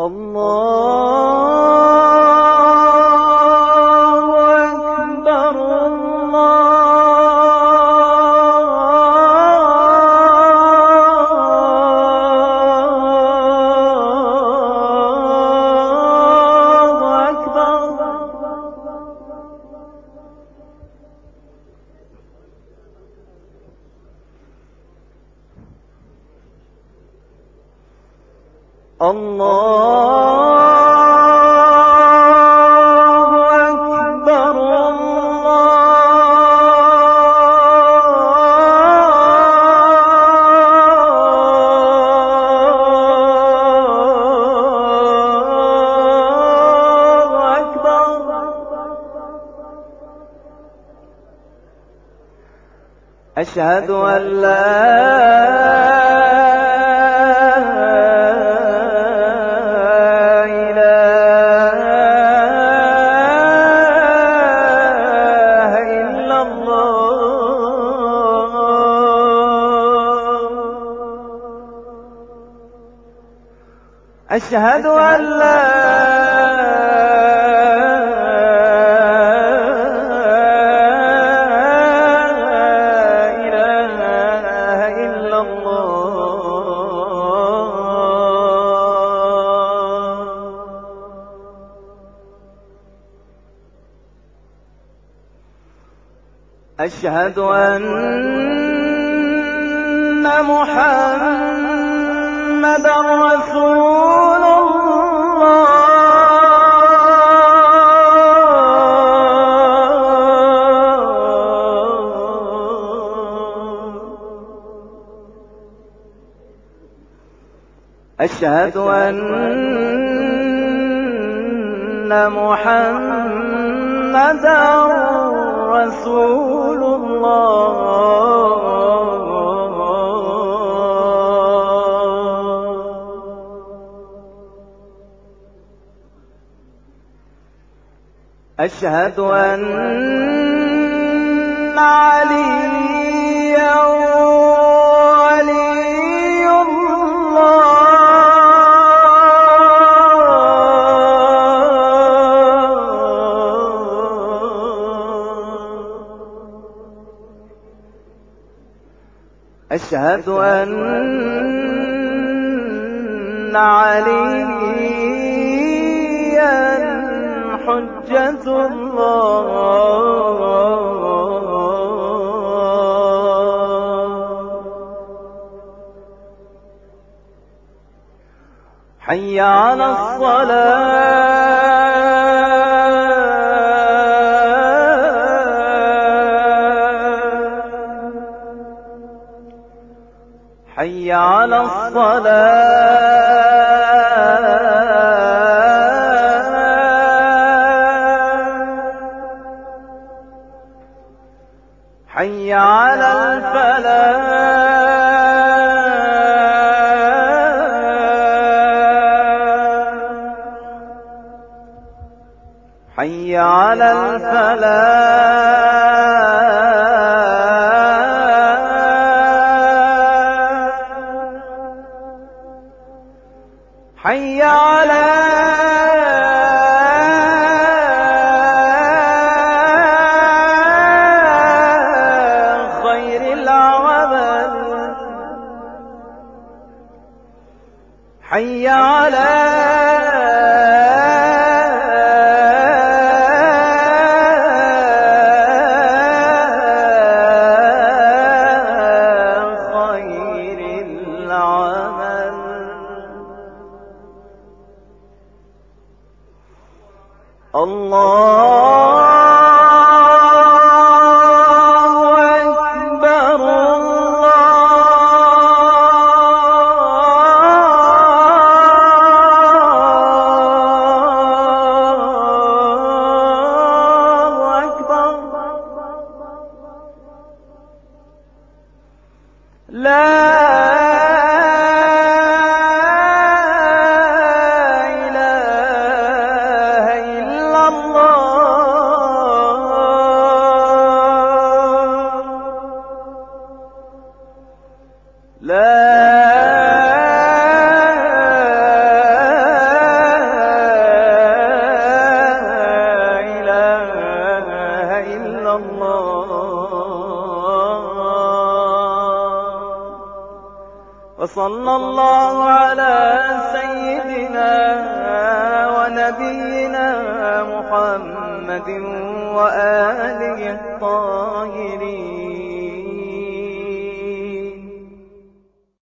أشهد أن لا إله إلا الله. أشهد أن لا أشهد أن محمدًا رسول الله. أشهد أن محمدًا رسول الله. أشهد أن عليا ولي الله. أشهد أن عليا حجة الله. حي على الصلاة. حي على الصلاة. حي على الفلاح. حي على الفلاح. حي على خير العمل. حي على خير العمل. الله أكبر. الله أكبر. لا إله إلا الله. إلا الله. وصلى الله على سيدنا ونبينا محمد وآله الطاهرين